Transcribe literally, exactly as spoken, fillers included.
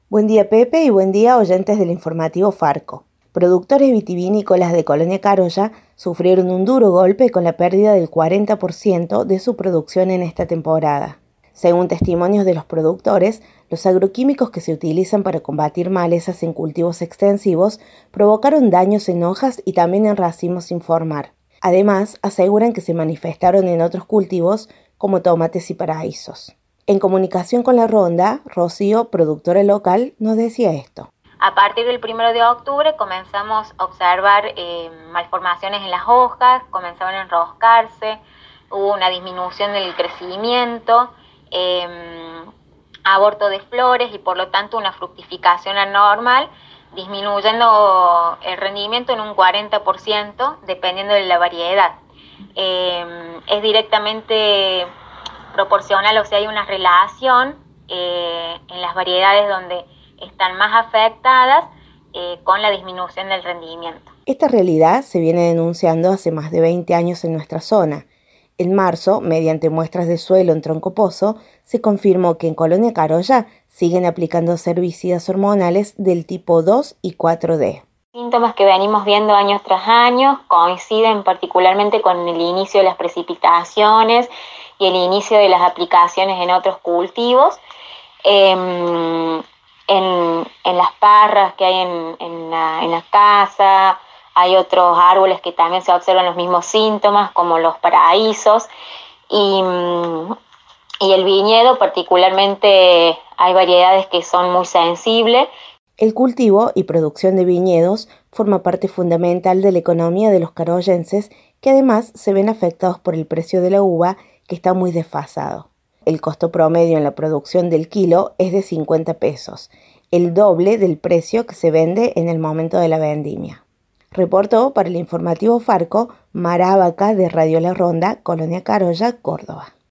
Buen día, Pepe, y buen día, oyentes del informativo Farco. Productores vitivinícolas de Colonia Carolla sufrieron un duro golpe con la pérdida del cuarenta por ciento de su producción en esta temporada. Según testimonios de los productores, los agroquímicos que se utilizan para combatir malezas en cultivos extensivos provocaron daños en hojas y también en racimos sin formar. Además, aseguran que se manifestaron en otros cultivos como tomates y paraísos. En comunicación con La Ronda, Rocío, productora local, nos decía esto. A partir del primero de octubre comenzamos a observar eh, malformaciones en las hojas, comenzaron a enroscarse, hubo una disminución del crecimiento, eh, aborto de flores y por lo tanto una fructificación anormal, disminuyendo el rendimiento en un cuarenta por ciento dependiendo de la variedad. Eh, es directamente proporcional, o sea, hay una relación eh, en las variedades donde están más afectadas eh, con la disminución del rendimiento. Esta realidad se viene denunciando hace más de veinte años en nuestra zona. En marzo, mediante muestras de suelo en Tronco Pozo, se confirmó que en Colonia Carolla siguen aplicando herbicidas hormonales del tipo dos y cuatro D. Síntomas que venimos viendo año tras año coinciden particularmente con el inicio de las precipitaciones y el inicio de las aplicaciones en otros cultivos. Eh, en, en las parras que hay en, en, la, en la casa, hay otros árboles que también se observan los mismos síntomas, como los paraísos, y, y el viñedo particularmente hay variedades que son muy sensibles. El cultivo y producción de viñedos forma parte fundamental de la economía de los carollenses, que además se ven afectados por el precio de la uva, que está muy desfasado. El costo promedio en la producción del kilo es de cincuenta pesos, el doble del precio que se vende en el momento de la vendimia. Reportó para el informativo Farco Mara Abaca de Radio La Ronda, Colonia Carolla, Córdoba.